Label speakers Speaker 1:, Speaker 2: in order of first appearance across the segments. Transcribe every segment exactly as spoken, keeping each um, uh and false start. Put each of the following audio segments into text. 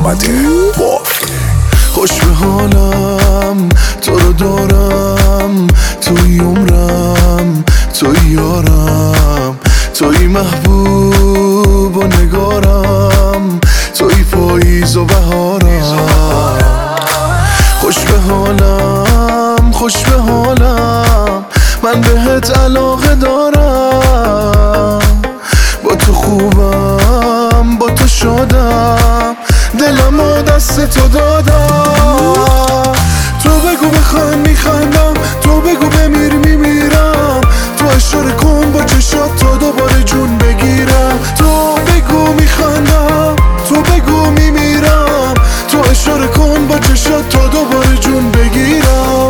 Speaker 1: اومده بافیه.
Speaker 2: خوش به حالم تو رو دارم، توی عمرم توی یارم، توی محبوب و نگارم، توی پاییز و بهارم. خوش به حالم خوش به حالم من بهت علاقه دارم، با تو خوبم با تو شادم، دلم و دست تو دادم. تو بگو بخند میخندم، تو بگو بمیر میمیرم، تو اشاره کن با چشات تا دوباره جون بگیرم. تو بگو میخندم، تو بگو میمیرم، تو اشاره کن با چشات تا دوباره جون بگیرم.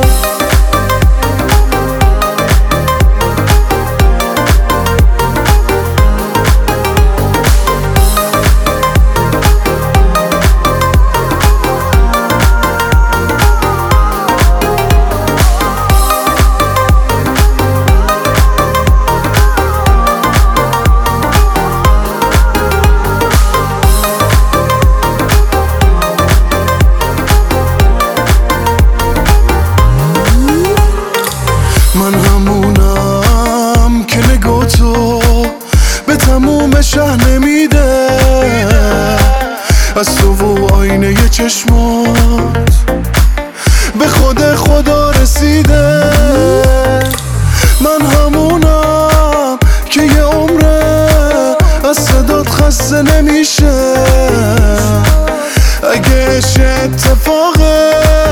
Speaker 2: من همونم که نگاه تو به تموم شهر نمیده، از تو و آینه ی چشمات به خود خدا رسیده. من همونم که یه عمره از صدات خسته نمیشه، اگه چه اتفاقه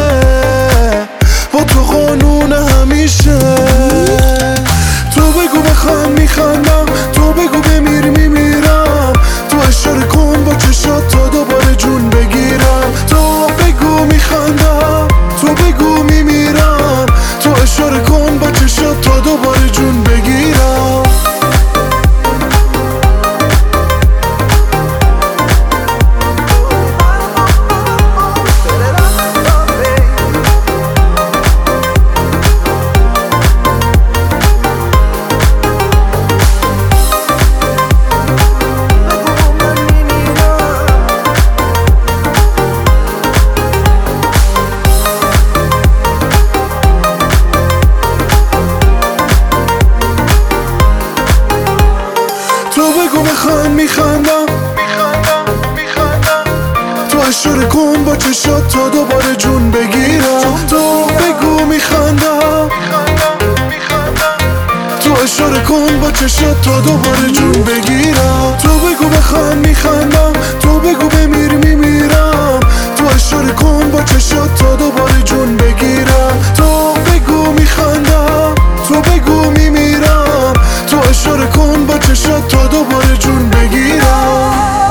Speaker 2: با تو قانون همیشه. تو بگو بخند میخندم، تو بگو بمیر میمیرم، تو اشاره کن با چشات تا دوباره جون بگیرم. تو بگو میخندم، تو بگو میمیرم، تو اشاره کن با چشات تا دوباره جون بگیرم. تو بگو بخند میخندم، تو اشاره کن با چشات تا دوباره جون بگیرم. تو بگو میخندم، تو اشاره کن با چشات تا دوباره جون بگیرم. تو بگو بخند میخندم، تو بگو بمیر میمیرم، تو اشاره کن با چشات تا دوباره جون بگیرم. تو بگو میخندم، تو بگو میمیرم، تو اشاره کن با چشات تا دوباره جون بگیرم.